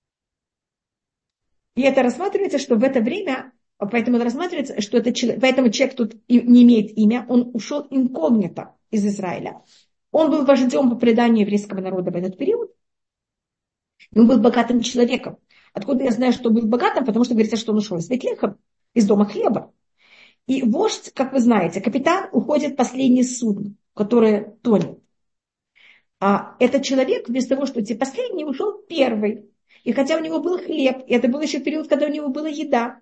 И это рассматривается, что в это время, поэтому рассматривается, что это человек, поэтому человек тут не имеет имя, он ушел инкогнито из Израиля. Он был вождем по преданию еврейского народа в этот период. Он был богатым человеком. Откуда я знаю, что был богатым? Потому что говорится, что он ушел из Бетлеха, из дома хлеба. И вождь, как вы знаете, капитан уходит в последнее судно, которое тонет. А этот человек, вместо того, чтобы идти последний, ушел первый. И хотя у него был хлеб, и это был еще период, когда у него была еда.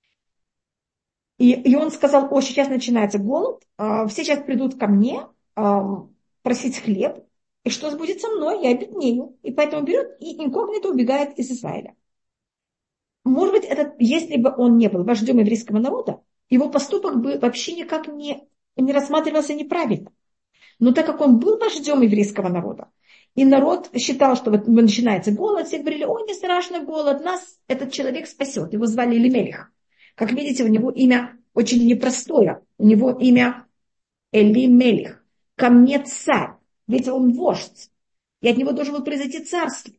И он сказал, сейчас начинается голод, все сейчас придут ко мне просить хлеб, и что будет со мной, я обеднею. И поэтому берет и инкогнито убегает из Израиля. Может быть, если бы он не был вождем еврейского народа, его поступок бы вообще никак не рассматривался неправильно. Но так как он был вождем еврейского народа, и народ считал, что вот начинается голод, все говорили, ой, не страшно голод, нас этот человек спасет. Его звали Элимелих. Как видите, у него имя очень непростое. У него имя Элимелих. Ко мне царь. Ведь он вождь. И от него должен был произойти царство.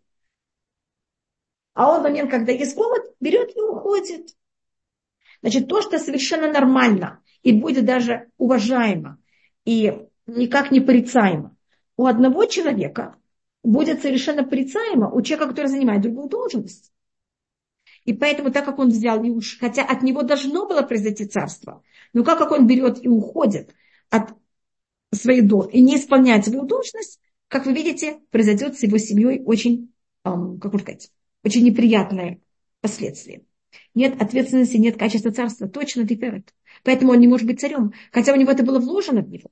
А он в момент, когда есть голод, берет и уходит. Значит, то, что совершенно нормально и будет даже уважаемо и никак не порицаемо, у одного человека будет совершенно порицаемо у человека, который занимает другую должность. И поэтому, так как он взял, хотя от него должно было произойти царство, но как он берет и уходит от своей должности и не исполняет свою должность, как вы видите, произойдет с его семьей очень, как можно сказать, очень неприятные последствия. Нет ответственности, нет качества царства. Точно тиферет. Поэтому он не может быть царем. Хотя у него это было вложено в него.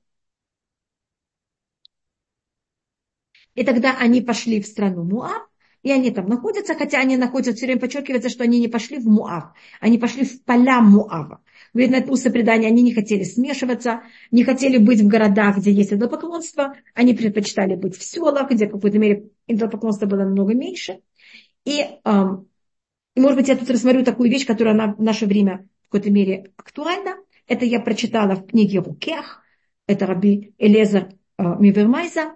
И тогда они пошли в страну Муав. И они там находятся. Хотя они находятся, все время подчеркивается, что они не пошли в Муав. Они пошли в поля Муава. Говорит, на устное предание, они не хотели смешиваться. Не хотели быть в городах, где есть идолопоклонство. Они предпочитали быть в селах, где в какой-то мере идолопоклонства было намного меньше. И может быть, я тут рассмотрю такую вещь, которая в наше время в какой-то мере актуальна. Это я прочитала в книге Рукех. Это раби Элезер Мигермайза.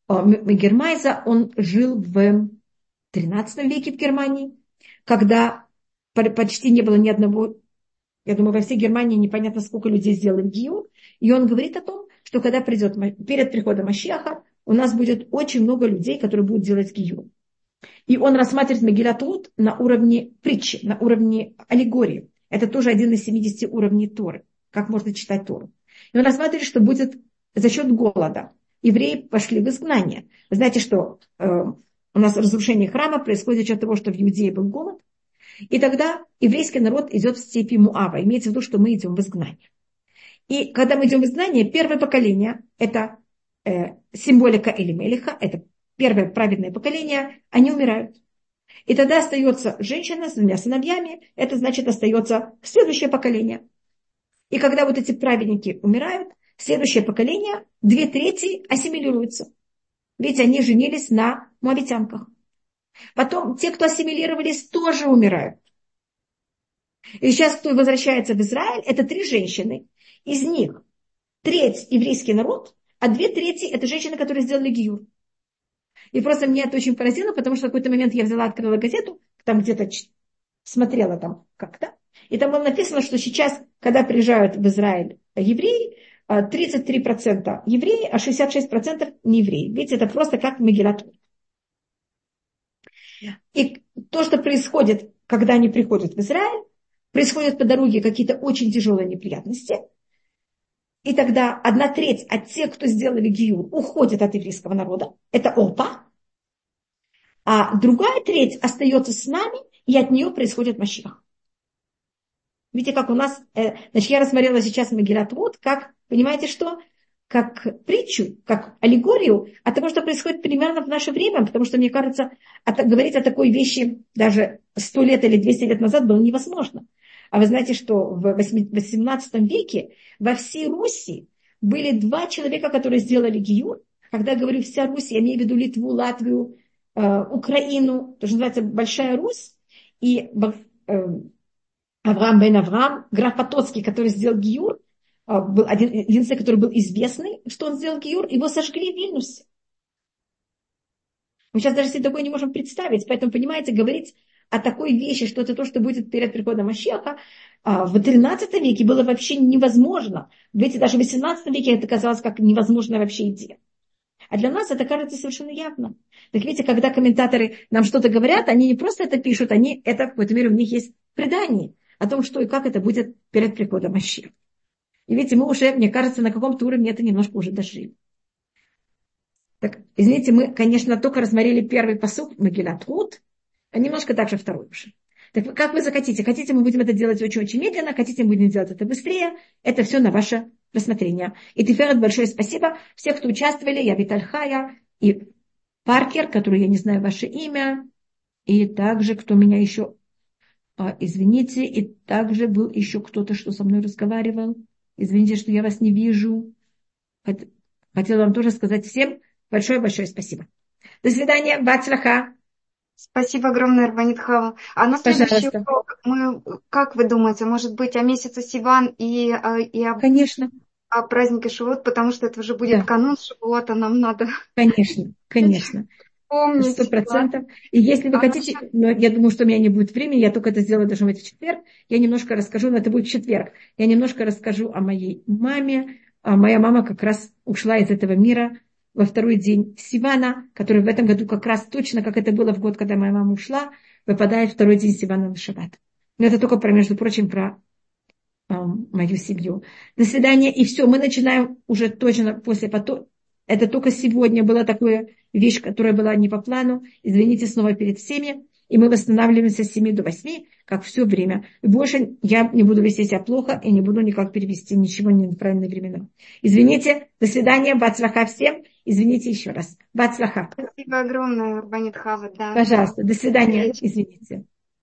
Он жил в 13 веке в Германии, когда почти не было ни одного, я думаю, во всей Германии непонятно, сколько людей сделали гиюр. И он говорит о том, что когда перед приходом Машиаха, у нас будет очень много людей, которые будут делать гиюр. И он рассматривает Мегилат Рут на уровне притчи, на уровне аллегории. Это тоже один из 70 уровней Торы, как можно читать Тору. И он рассматривает, что будет за счет голода. Евреи пошли в изгнание. Вы знаете, что у нас разрушение храма происходит за счет того, что в Иудее был голод. И тогда еврейский народ идет в степи Муава. Имеется в виду, что мы идем в изгнание. И когда мы идем в изгнание, первое поколение – это символика Элимелиха, это первое праведное поколение, они умирают. И тогда остается женщина с 2 сыновьями, это значит остается следующее поколение. И когда вот эти праведники умирают, следующее поколение, 2/3 ассимилируются. Ведь они женились на моавитянках. Потом те, кто ассимилировались, тоже умирают. И сейчас, кто возвращается в Израиль, это 3 женщины. Из них 1/3 еврейский народ, а 2/3 это женщины, которые сделали гиюр. И просто меня это очень поразило, потому что в какой-то момент я открыла газету, там где-то смотрела там как-то, и там было написано, что сейчас, когда приезжают в Израиль евреи, 33% евреи, а 66% не евреи. Видите, это просто как Мегилат Рут. И то, что происходит, когда они приходят в Израиль, происходят по дороге какие-то очень тяжелые неприятности, и тогда 1/3 от тех, кто сделали гиюр, уходит от еврейского народа. Это Орпа. а другая треть остается с нами, и от нее происходит Машиах. Видите, как у нас, значит, я рассмотрела сейчас Мегилат Рут, как, понимаете, что? Как притчу, как аллегорию от того, что происходит примерно в наше время, потому что, мне кажется, говорить о такой вещи даже 100 лет или 200 лет назад было невозможно. А вы знаете, что в 18 веке во всей Руси были два человека, которые сделали гиюр. Когда я говорю вся Русь, я имею в виду Литву, Латвию, Украину, то, что называется Большая Русь, и Авраам бен Авраам, граф Потоцкий, который сделал гиюр, был единственный, который был известный, что он сделал гиюр, его сожгли в Вильнюсе. Мы сейчас даже себе такое не можем представить, поэтому, понимаете, говорить о такой вещи, что это то, что будет перед приходом Машиаха, в 13 веке было вообще невозможно. Видите, даже в 18 веке это казалось как невозможная вообще идея. А для нас это кажется совершенно явно. Так видите, когда комментаторы нам что-то говорят, они не просто это пишут, они это, в какой-то мере, у них есть предание о том, что и как это будет перед приходом Машиаха. И видите, мы уже, мне кажется, на каком-то уровне это немножко уже дожили. Так, извините, мы, конечно, только рассмотрели первый пасук Мегилат Рут, а немножко также второй уже. Так как вы захотите? Хотите, мы будем это делать очень-очень медленно, хотите, мы будем делать это быстрее. Это все на ваше рассмотрение. И Тиферет, большое спасибо. Всех, кто участвовали, я Витальхая и Паркер, который я не знаю ваше имя, и также, кто меня еще, извините, и также был еще кто-то, что со мной разговаривал. Извините, что я вас не вижу. Хотела вам тоже сказать всем большое-большое спасибо. До свидания. Бацлаха. Спасибо огромное, Рабанит Хава. А на следующий урок мы, как вы думаете, может быть, о месяце Сиван и Конечно. О празднике Шивот, потому что это уже будет канун Шивота, нам надо... Конечно, конечно. Помнить. 100%. И если вы хотите, но я думаю, что у меня не будет времени, я только это сделаю, должна быть в четверг, я немножко расскажу, но это будет в четверг, я немножко расскажу о моей маме. Моя мама как раз ушла из этого мира во второй день Сивана, который в этом году как раз точно, как это было в год, когда моя мама ушла, выпадает второй день Сивана на шаббат. Но это только, между прочим, про мою семью. До свидания. И все, мы начинаем уже точно после потока. Это только сегодня была такая вещь, которая была не по плану. Извините снова перед всеми. И мы восстанавливаемся с 7 до 8, как все время. И больше я не буду вести себя плохо и не буду никак перевести ничего не в правильные времена. Извините. До свидания. Бацлаха всем. Извините еще раз. Бацлаха. Спасибо огромное, Рабанит Хава. Да. Пожалуйста. До свидания. Извините.